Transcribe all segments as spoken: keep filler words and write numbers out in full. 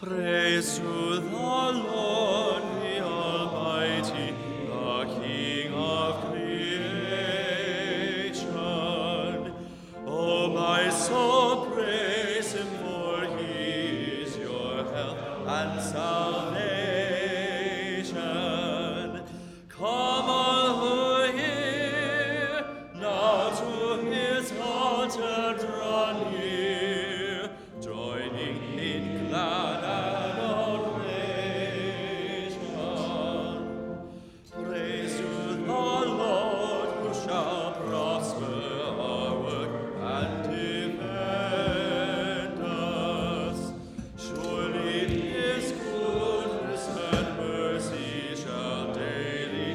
Praise to the Lord, the Almighty, the King of creation. O my soul, praise him, for he is your help and salvation. Come all who hear, now to his altar draw near, joining in glad praise to the Lord, who shall prosper our work and defend us. Surely his goodness and mercy shall daily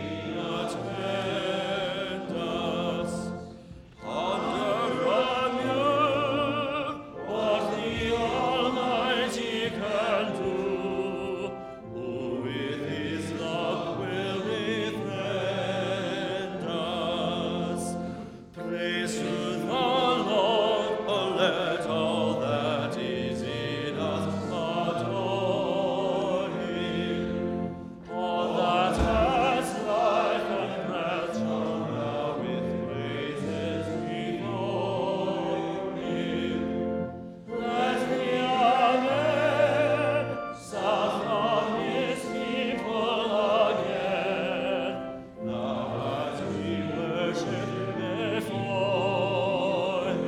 attend us. Ponder anew what the Almighty can do, who with his love will befriend us. Praise to the Lord, oh let all that is in us adore him. All that has life and breath shall bow with praises before him. Let the Amen sound from his people again, now as we worship before him.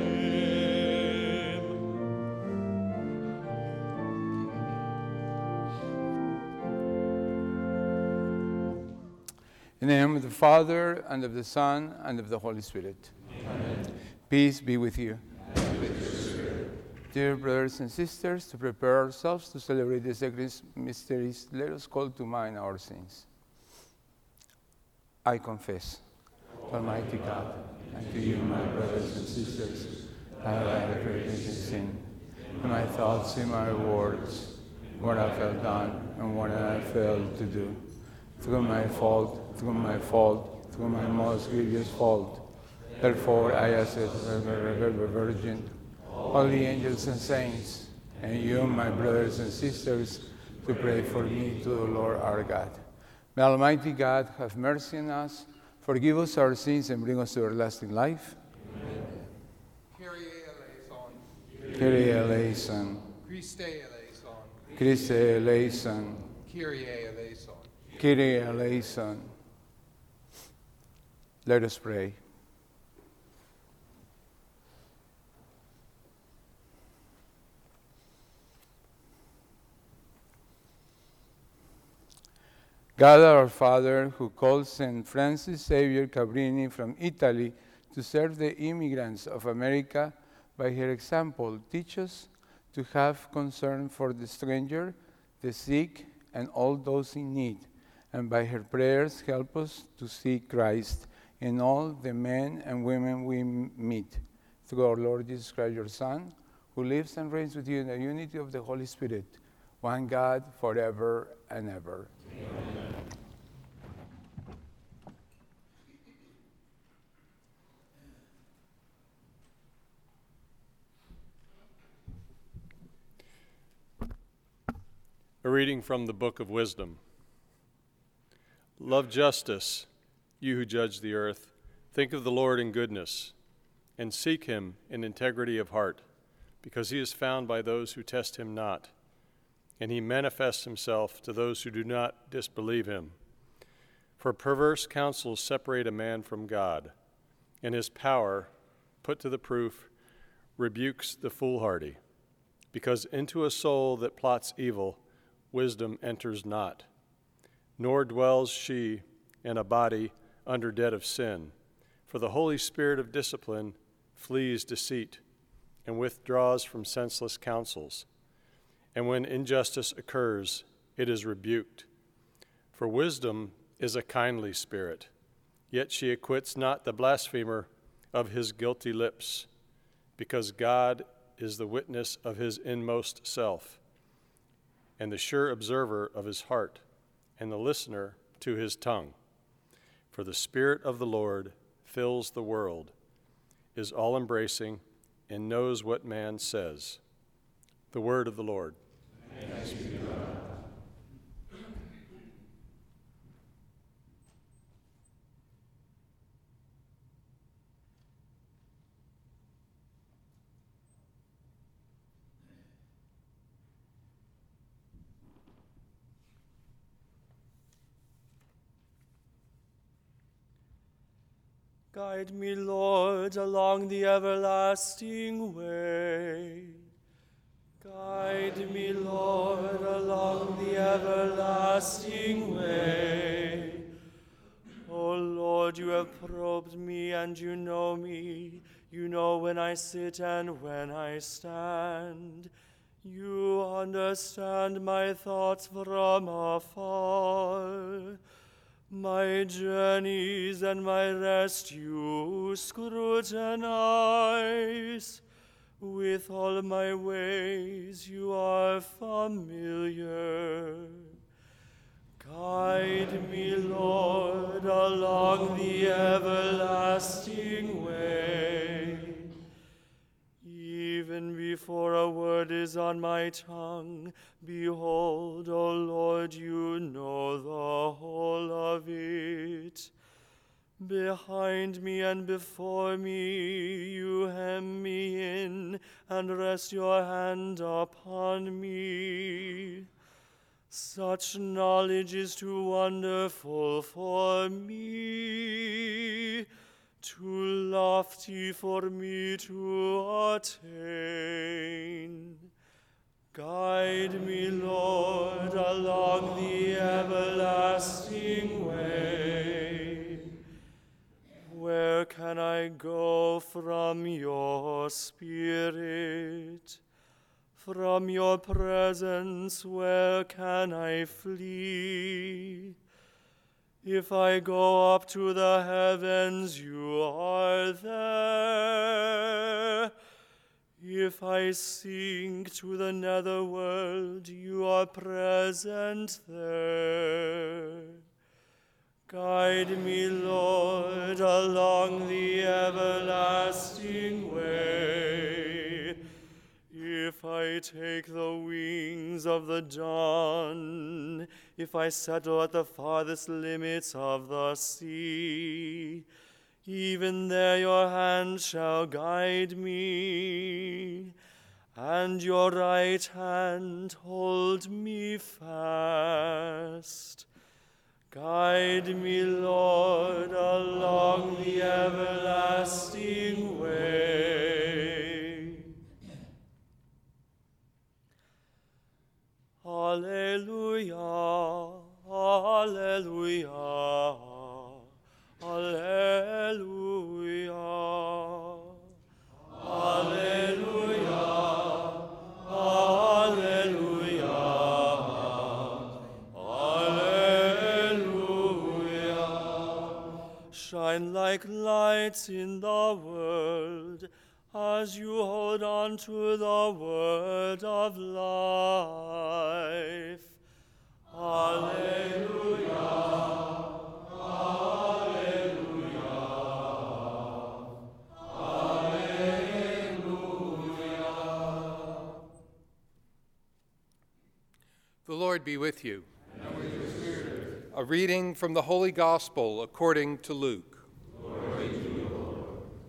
In the name of the Father, and of the Son, and of the Holy Spirit. Amen. Peace be with you. And with your spirit. Dear brothers and sisters, to prepare ourselves to celebrate the sacred mysteries, let us call to mind our sins. I confess, to Almighty God, and to you, my brothers and sisters, that I have greatly sinned, in my thoughts, in my words, what I have done, and what I have failed to do. Through my fault, through my fault, through my most grievous fault. Therefore, I ask the Virgin, all the angels and saints, and you, my brothers and sisters, to pray for me to the Lord our God. May Almighty God have mercy on us, forgive us our sins, and bring us to everlasting life. Amen. Kyrie eleison. Kyrie eleison. Christe eleison. Christe eleison. Kyrie eleison. Kyrie eleison. Let us pray. God our Father, who called Saint Francis Xavier Cabrini from Italy to serve the immigrants of America, by her example, teach us to have concern for the stranger, the sick, and all those in need, and by her prayers help us to see Christ in all the men and women we meet. Through our Lord Jesus Christ, your Son, who lives and reigns with you in the unity of the Holy Spirit, one God, forever and ever. Amen. A reading from the Book of Wisdom. Love justice, you who judge the earth. Think of the Lord in goodness, and seek him in integrity of heart, because he is found by those who test him not, and he manifests himself to those who do not disbelieve him. For perverse counsels separate a man from God, and his power, put to the proof, rebukes the foolhardy. Because into a soul that plots evil, wisdom enters not, nor dwells she in a body under debt of sin. For the Holy Spirit of discipline flees deceit and withdraws from senseless counsels. And when injustice occurs, it is rebuked. For wisdom is a kindly spirit, yet she acquits not the blasphemer of his guilty lips, because God is the witness of his inmost self, and the sure observer of his heart, and the listener to his tongue. For the Spirit of the Lord fills the world, is all-embracing, and knows what man says. The word of the Lord. Thanks be to God. Guide me, Lord, along the everlasting way. Guide me, Lord, along the everlasting way. O Lord, you have probed me, and you know me. You know when I sit and when I stand. You understand my thoughts from afar. My journeys and my rest you scrutinize. With all my ways you are familiar. Guide me, Lord, along the everlasting way. Even before a word is on my tongue, behold, O Lord, you know the whole of it. Behind me and before me you hem me in, and rest your hand upon me. Such knowledge is too wonderful for me, too lofty for me to attain. Guide me, Lord, along the everlasting way. Where can I go from your Spirit? From your presence, where can I flee? If I go up to the heavens, you are there. If I sink to the netherworld, you are present there. Guide me, Lord, along the everlasting way. If I take the wings of the dawn, if I settle at the farthest limits of the sea, even there your hand shall guide me, and your right hand hold me fast. Guide me, Lord, along the everlasting way. Alleluia, alleluia, alleluia, alleluia, alleluia, alleluia. Shine like lights in the world, as you hold on to the word of life. Alleluia, alleluia, alleluia. The Lord be with you. And with your spirit. A reading from the Holy Gospel according to Luke. Glory to you, Lord.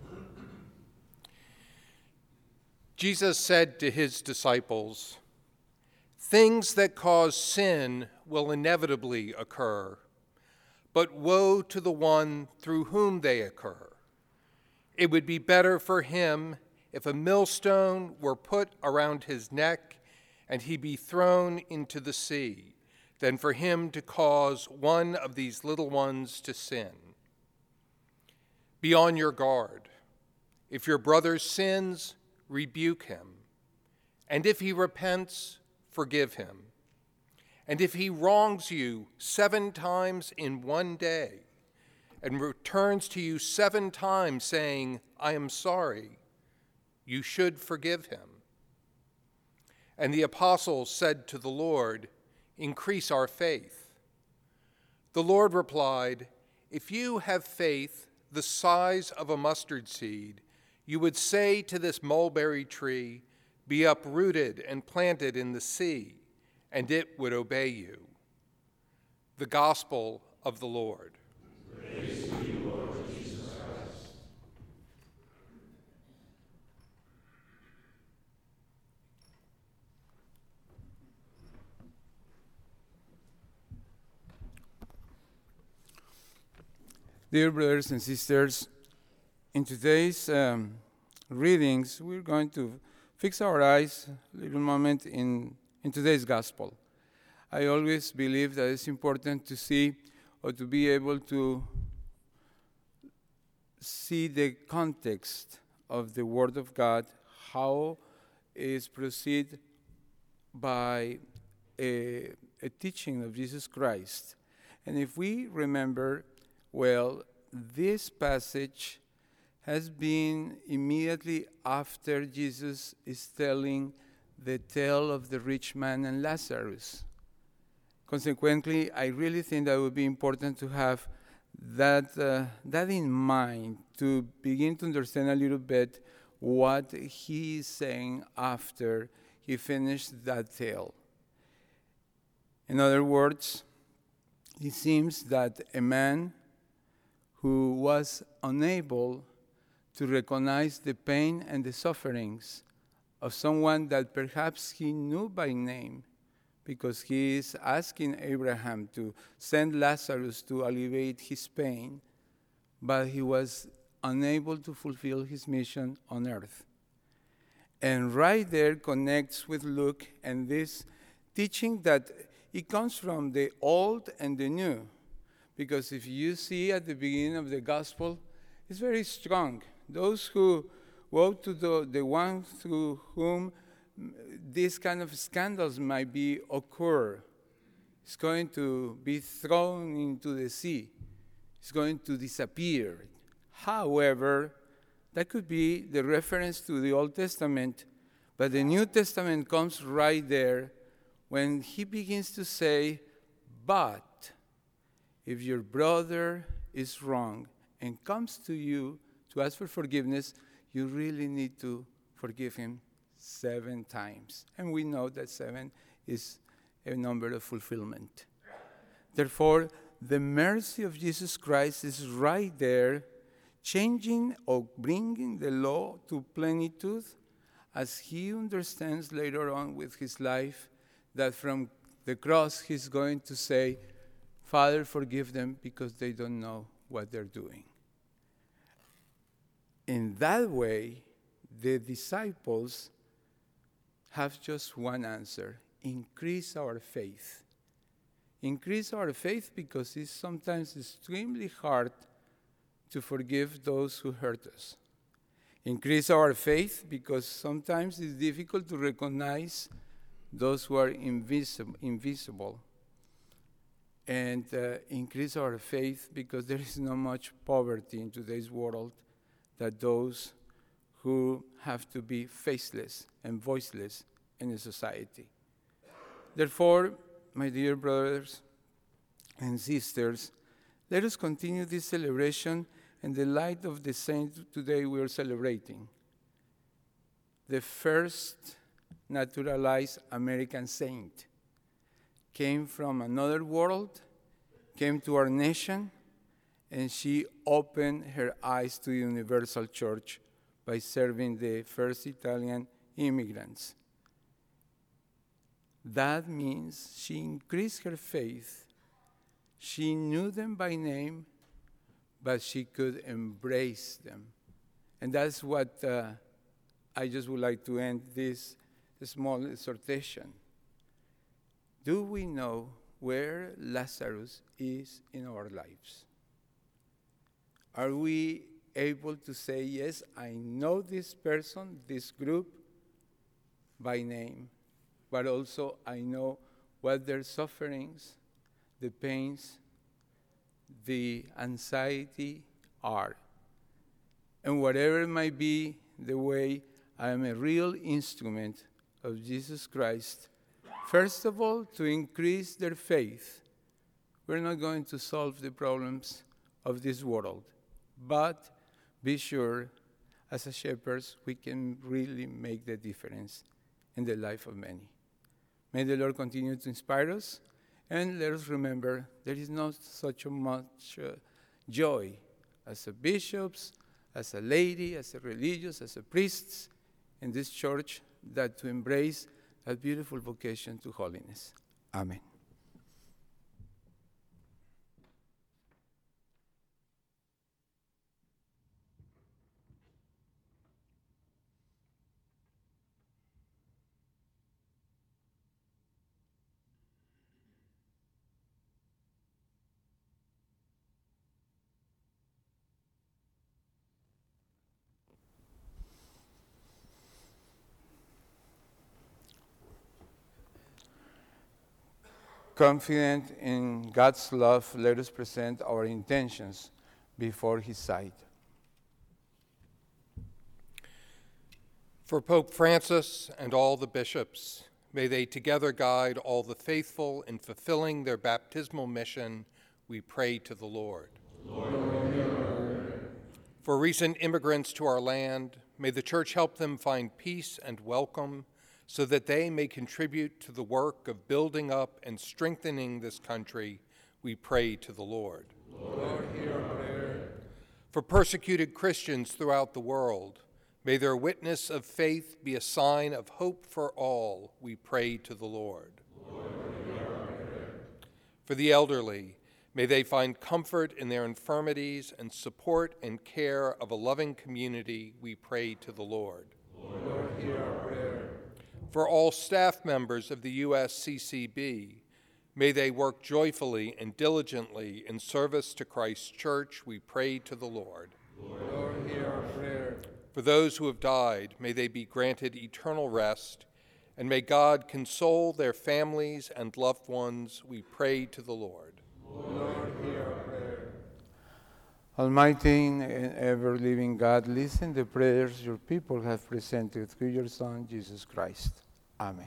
Jesus said to his disciples, "Things that cause sin will inevitably occur, but woe to the one through whom they occur. It would be better for him if a millstone were put around his neck and he be thrown into the sea, than for him to cause one of these little ones to sin. Be on your guard. If your brother sins, rebuke him, and if he repents, forgive him. And if he wrongs you seven times in one day, and returns to you seven times saying, 'I am sorry,' you should forgive him." And the apostles said to the Lord, "Increase our faith." The Lord replied, "If you have faith the size of a mustard seed, you would say to this mulberry tree, 'Be uprooted and planted in the sea,' and it would obey you." The Gospel of the Lord. Praise to you, Lord Jesus Christ. Dear brothers and sisters, in today's um, readings, we're going to fix our eyes a little moment in, in today's gospel. I always believe that it's important to see or to be able to see the context of the Word of God, how is proceed by a, a teaching of Jesus Christ. And if we remember well, this passage has been immediately after Jesus is telling the tale of the rich man and Lazarus. Consequently, I really think that would be important to have that, uh, that in mind, to begin to understand a little bit what he is saying after he finished that tale. In other words, it seems that a man who was unable to recognize the pain and the sufferings of someone that perhaps he knew by name, because he is asking Abraham to send Lazarus to alleviate his pain, but he was unable to fulfill his mission on earth. And right there connects with Luke and this teaching that it comes from the old and the new. Because if you see at the beginning of the gospel, it's very strong. Those who woe to the, the ones through whom these kind of scandals might be occur. It's going to be thrown into the sea. It's going to disappear. However, that could be the reference to the Old Testament, but the New Testament comes right there when he begins to say, but if your brother is wrong and comes to you to ask for forgiveness, you really need to forgive him seven times. And we know that seven is a number of fulfillment. Therefore, the mercy of Jesus Christ is right there, changing or bringing the law to plenitude as he understands later on with his life that from the cross he's going to say, Father, forgive them because they don't know what they're doing. In that way, the disciples have just one answer: increase our faith. Increase our faith because it's sometimes extremely hard to forgive those who hurt us. Increase our faith because sometimes it's difficult to recognize those who are invisible. invisible. And uh, increase our faith because there is not much poverty in today's world that those who have to be faceless and voiceless in a society. Therefore, my dear brothers and sisters, let us continue this celebration in the light of the saint today we are celebrating. The first naturalized American saint came from another world, came to our nation, and she opened her eyes to the universal church by serving the first Italian immigrants. That means she increased her faith. She knew them by name, but she could embrace them. And that's what uh, I just would like to end this small exhortation. Do we know where Lazarus is in our lives? Are we able to say, yes, I know this person, this group, by name, but also I know what their sufferings, the pains, the anxiety are. And whatever might be the way, I am a real instrument of Jesus Christ. First of all, to increase their faith. We're not going to solve the problems of this world, but be sure, as a shepherds, we can really make the difference in the life of many. May the Lord continue to inspire us, and let us remember there is not such a much uh, joy as a bishops, as a lady, as a religious, as a priests in this church, that to embrace a beautiful vocation to holiness. Amen. Confident in God's love, let us present our intentions before his sight. For Pope Francis and all the bishops, may they together guide all the faithful in fulfilling their baptismal mission, we pray to the Lord. Lord, Lord. For recent immigrants to our land, may the Church help them find peace and welcome so that they may contribute to the work of building up and strengthening this country, we pray to the Lord. Lord, hear our prayer. For persecuted Christians throughout the world, may their witness of faith be a sign of hope for all, we pray to the Lord. Lord, hear our prayer. For the elderly, may they find comfort in their infirmities and support and care of a loving community, we pray to the Lord. Lord, hear our prayer. For all staff members of the U S C C B, may they work joyfully and diligently in service to Christ's Church, we pray to the Lord. Lord, hear our prayer. For those who have died, may they be granted eternal rest, and may God console their families and loved ones, we pray to the Lord. Lord, hear our prayer. Almighty and ever-living God, listen to the prayers your people have presented through your Son, Jesus Christ. Amen.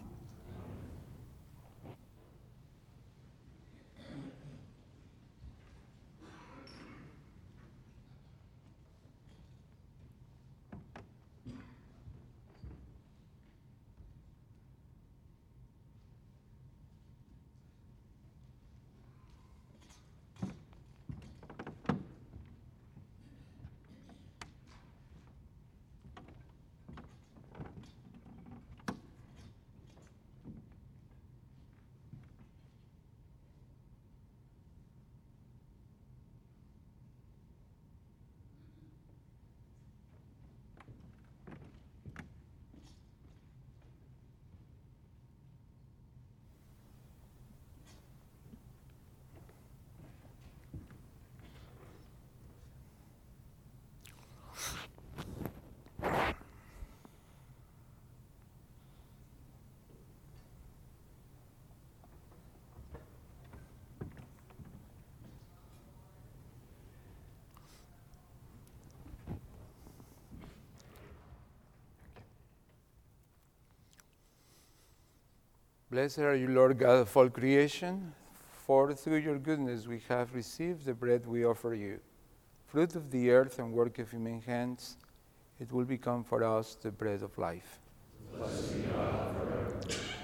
Blessed are you, Lord God of all creation, for through your goodness we have received the bread we offer you. Fruit of the earth and work of human hands, it will become for us the bread of life. Blessed be God forever.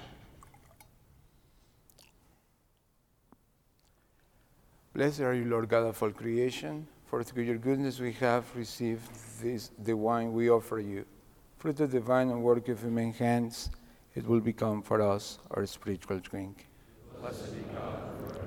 Blessed are you, Lord God of all creation, for through your goodness we have received this, the wine we offer you. Fruit of the vine and work of human hands, it will become for us our spiritual drink. Blessed be God forever.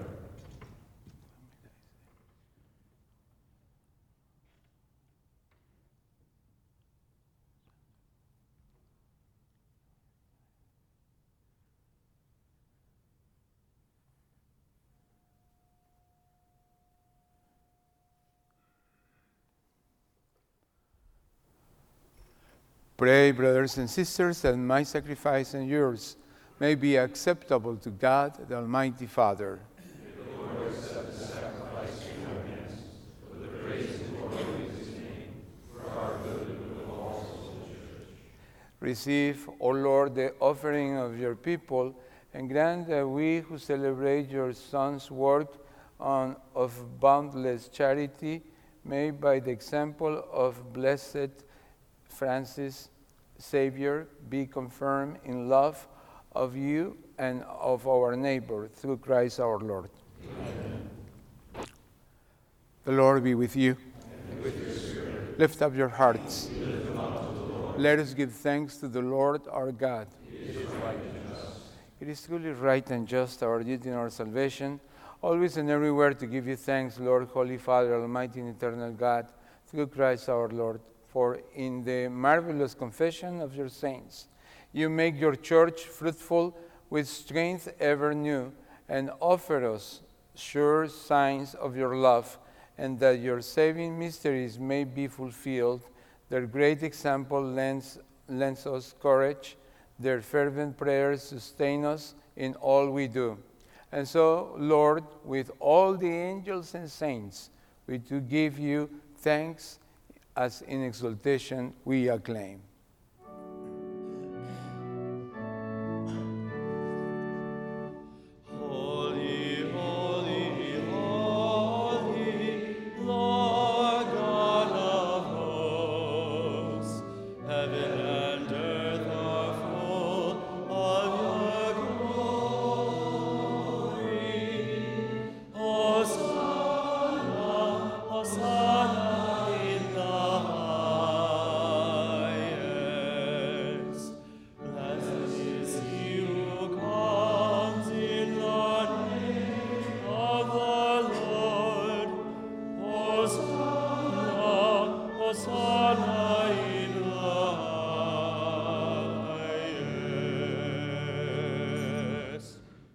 Pray, brothers and sisters, that my sacrifice and yours may be acceptable to God, the Almighty Father. May the Lord accept the sacrifice in your hands, for the praise and glory of his name, for our good and good of all souls of the Church. Receive, O Lord, the offering of your people, and grant that we who celebrate your Son's work on, of boundless charity may, by the example of Blessed Francis Xavier, be confirmed in love of you and of our neighbor, through Christ our Lord. Amen. The Lord be with you. And with your spirit. Lift up your hearts. Lift them up to the Lord. Let us give thanks to the Lord our God. It is right and just. It is truly right and just, our duty and our salvation, always and everywhere to give you thanks, Lord, Holy Father, Almighty and eternal God, through Christ our Lord. For in the marvelous confession of your saints, you make your church fruitful with strength ever new, and offer us sure signs of your love, and that your saving mysteries may be fulfilled. Their great example lends, lends us courage, their fervent prayers sustain us in all we do. And so, Lord, with all the angels and saints, we do give you thanks as in exaltation we acclaim. Holy, holy, holy, Lord God of hosts, heaven and earth are full of your glory. Hosanna, Hosanna in the highest. Blessed is he who comes in the name of the Lord. Hosanna, Hosanna in the highest.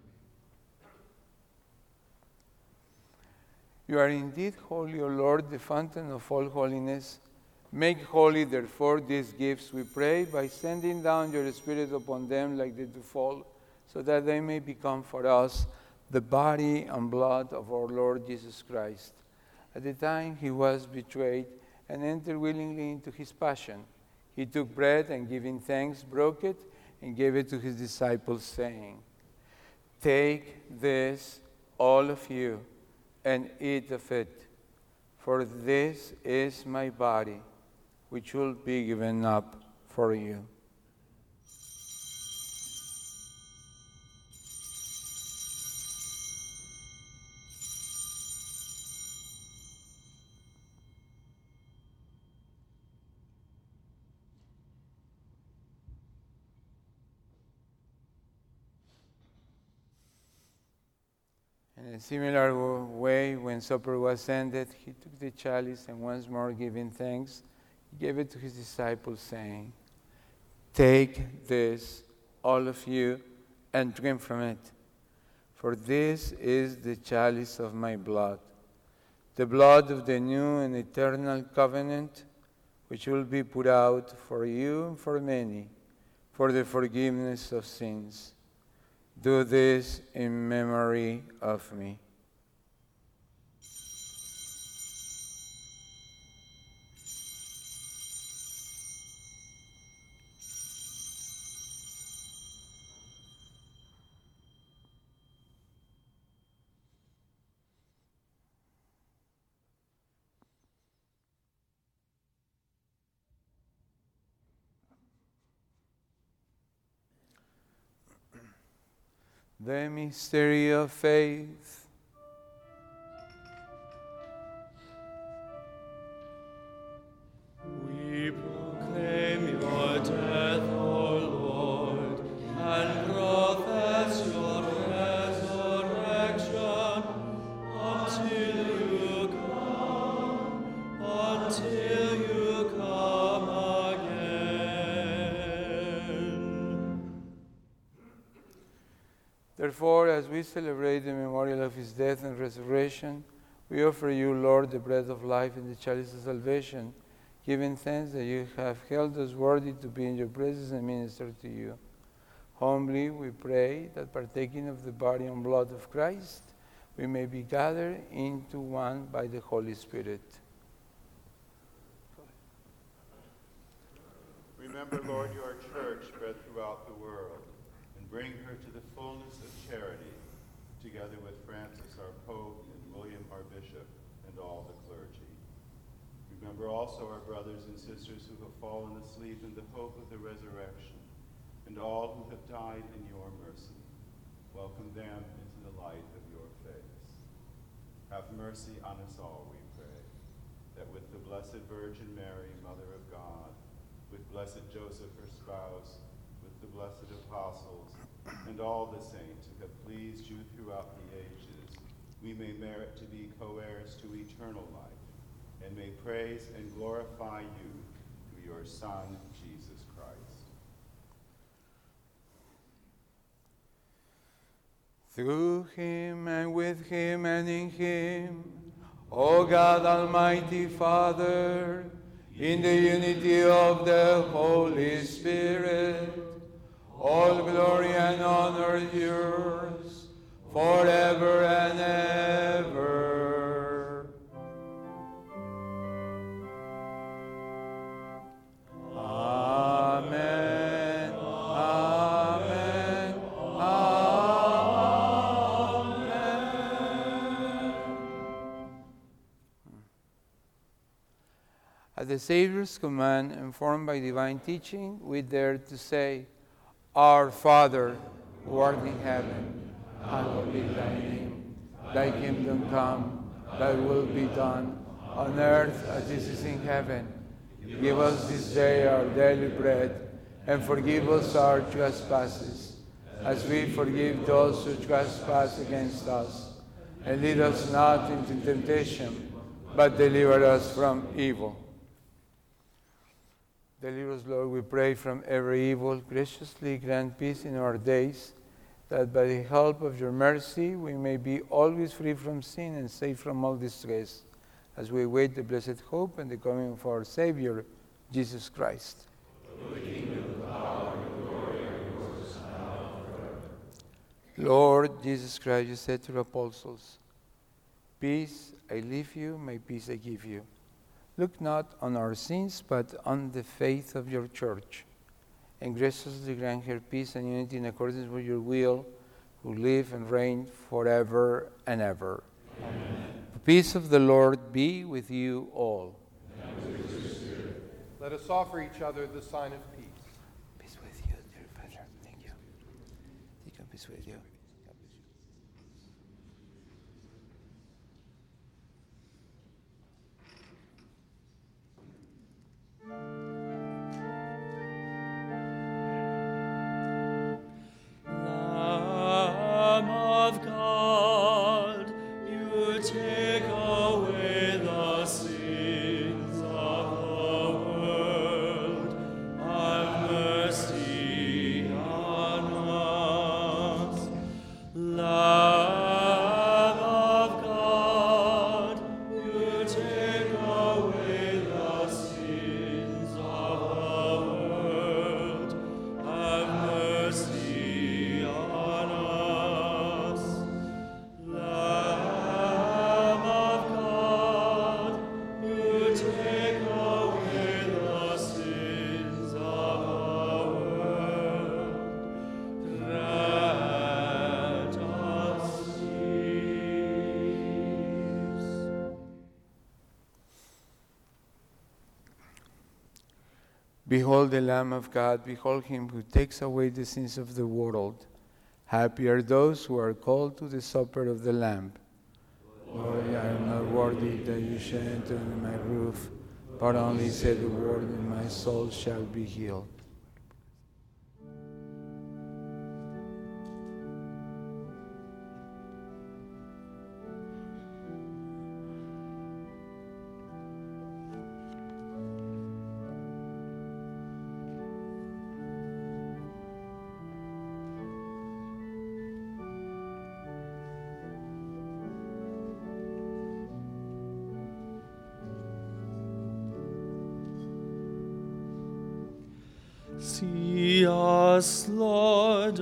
You are indeed holy, O Lord, the fountain of all holiness. Make holy, therefore, these gifts, we pray, by sending down your Spirit upon them like the dewfall, so that they may become for us the body and blood of our Lord Jesus Christ. At the time he was betrayed and entered willingly into his passion, he took bread and, giving thanks, broke it and gave it to his disciples, saying, "Take this, all of you, and eat of it, for this is my body, which will be given up for you." In a similar wa- way, when supper was ended, he took the chalice and once more giving thanks, he gave it to his disciples, saying, "Take this, all of you, and drink from it, for this is the chalice of my blood, the blood of the new and eternal covenant, which will be poured out for you and for many, for the forgiveness of sins. Do this in memory of me." The mystery of faith. We proclaim your death, O Lord, and profess your resurrection until you come, until you come again. Therefore, as we celebrate the memorial of his death and resurrection, we offer you, Lord, the bread of life and the chalice of salvation, giving thanks that you have held us worthy to be in your presence and minister to you. Humbly we pray that, partaking of the body and blood of Christ, we may be gathered into one by the Holy Spirit. Remember, Lord, your church spread throughout the world, and bring her to the fullness of charity, together with Francis, our Pope, and William, our Bishop, and all the clergy. Remember also our brothers and sisters who have fallen asleep in the hope of the resurrection, and all who have died in your mercy. Welcome them into the light of your face. Have mercy on us all, we pray, that with the Blessed Virgin Mary, Mother of God, with blessed Joseph, her spouse, with the blessed apostles, and all the saints who have pleased you throughout the ages, we may merit to be co-heirs to eternal life, and may praise and glorify you through your Son, Jesus Christ. Through him and with him and in him, O God, Almighty Father, in the unity of the Holy Spirit, all glory and honor is yours forever and ever. Amen. Amen. Amen. At the Savior's command, informed by divine teaching, we dare to say, Our Father, who art in heaven, hallowed be thy name. Thy kingdom come, thy will be done, on earth as it is in heaven. Give us this day our daily bread, and forgive us our trespasses, as we forgive those who trespass against us. And lead us not into temptation, but deliver us from evil. Deliver us, Lord, we pray, from every evil. Graciously grant peace in our days, that by the help of your mercy we may be always free from sin and safe from all distress, as we await the blessed hope and the coming of our Savior, Jesus Christ. The kingdom, the power, and the glory are yours now and forever. Lord Jesus Christ, you said to the apostles, Peace I leave you, my peace I give you. Look not on our sins, but on the faith of your church, and graciously grant her peace and unity in accordance with your will, who live and reign forever and ever. Amen. The peace of the Lord be with you all. And with your spirit. Let us offer each other the sign of peace. Peace with you, dear Father. Thank you. Take a peace with you. Lamb of God, you take away the sins of the world. Have mercy on us. Lamb of God, you take away the sins of the world. Have mercy on us. Lamb of God, you take away the sins of the world. Grant us peace. Behold the Lamb of God, behold him who takes away the sins of the world. Happy are those who are called to the supper of the Lamb. Lord, I am not worthy that you should enter under my roof, but only say the word, and my soul shall be healed. See us, Lord,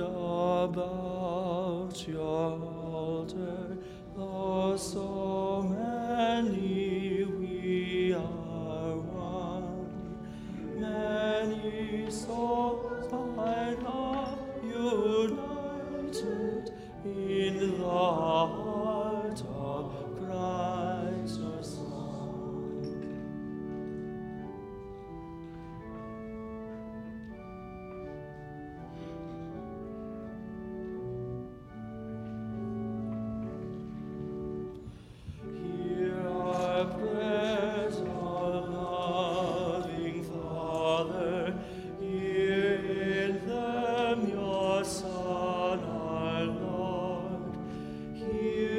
about your altar, though so many we are one. Many souls by love united in the heart of Christ your Son. Hear our prayers, our loving Father. Hear in them your Son, our Lord. Hear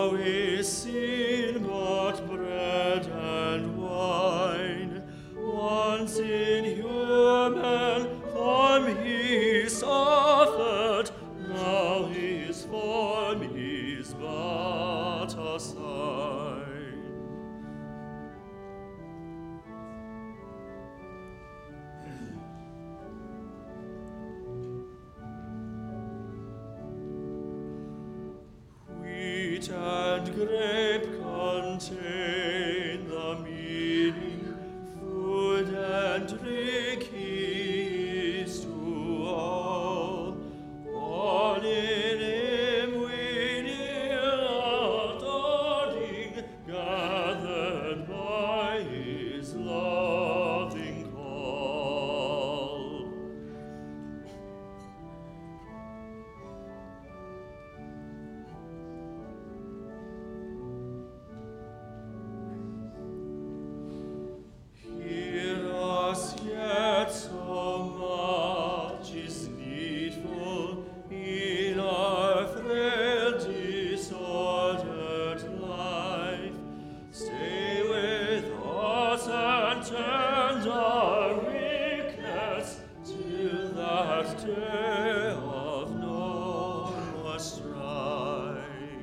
now is seen but bread and wine. Once in human form he suffered, now his form is but a sign. Wheat and grape contain the meaning, food and drink he is to all. All in him we kneel adoring, gathered by his loving call. Hear us yet, so much is needful in our frail disordered life. Stay with us and tend our weakness till that day of no more strife.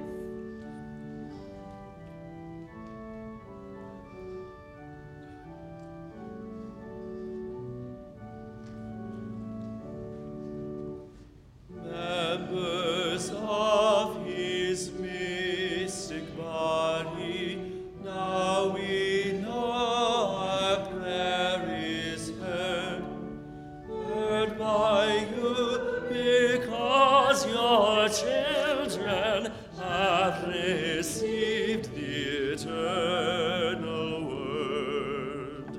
Members of his mystic body, now we know our prayer is heard, heard by you, because your children have received the eternal word.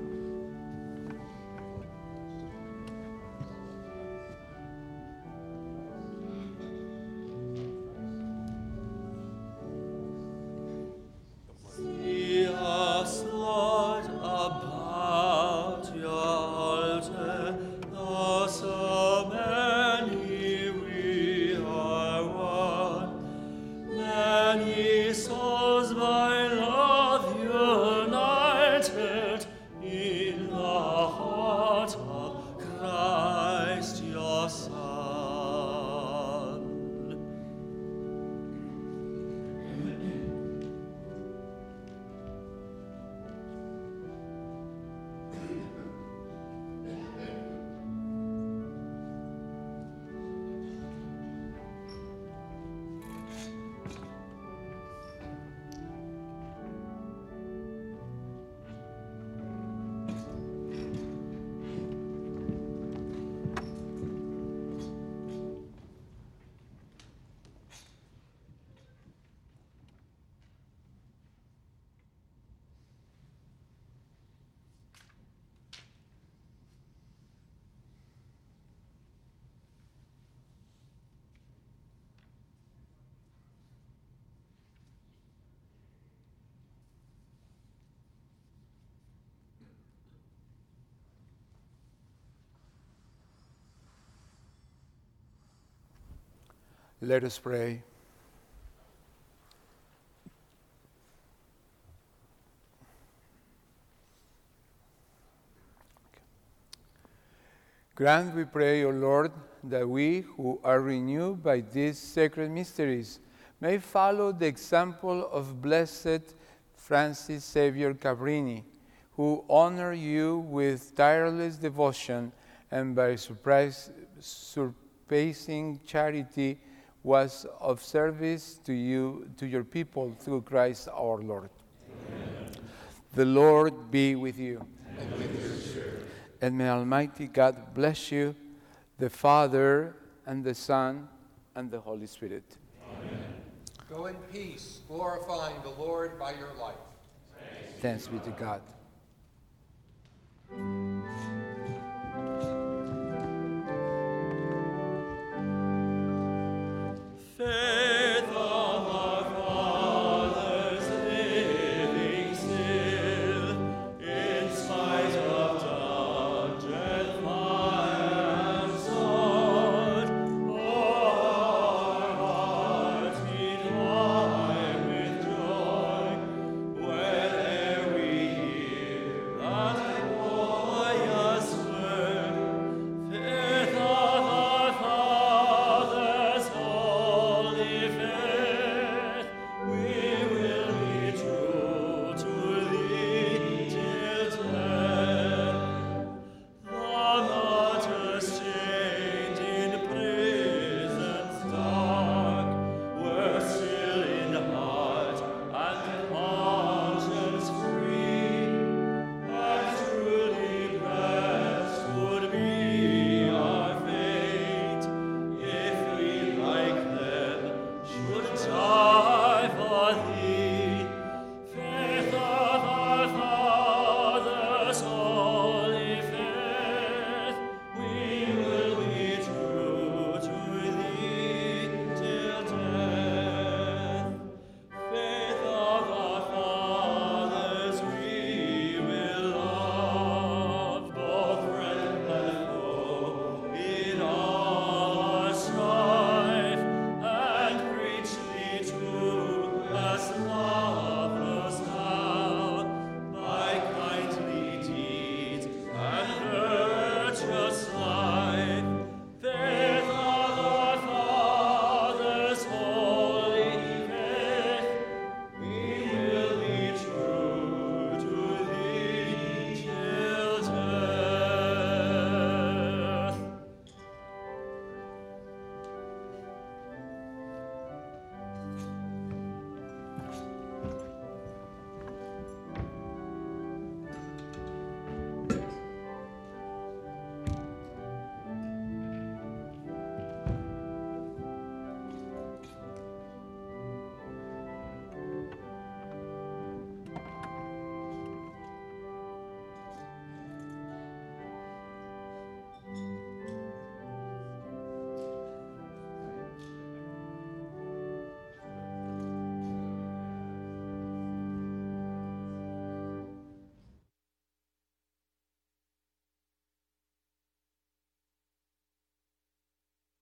See us, Lord, about your altar, though so many we are one. Many souls by love united in the heart of Christ your Son. Let us pray. Grant, we pray, O Lord, that we who are renewed by these sacred mysteries may follow the example of Blessed Francis Xavier Cabrini, who honored you with tireless devotion and by surprise, surpassing charity was of service to you, to your people, through Christ our Lord. Amen. The Lord be with you. And with your spirit. And may Almighty God bless you, the Father, and the Son, and the Holy Spirit. Amen. Go in peace, glorifying the Lord by your life. Thanks be to God.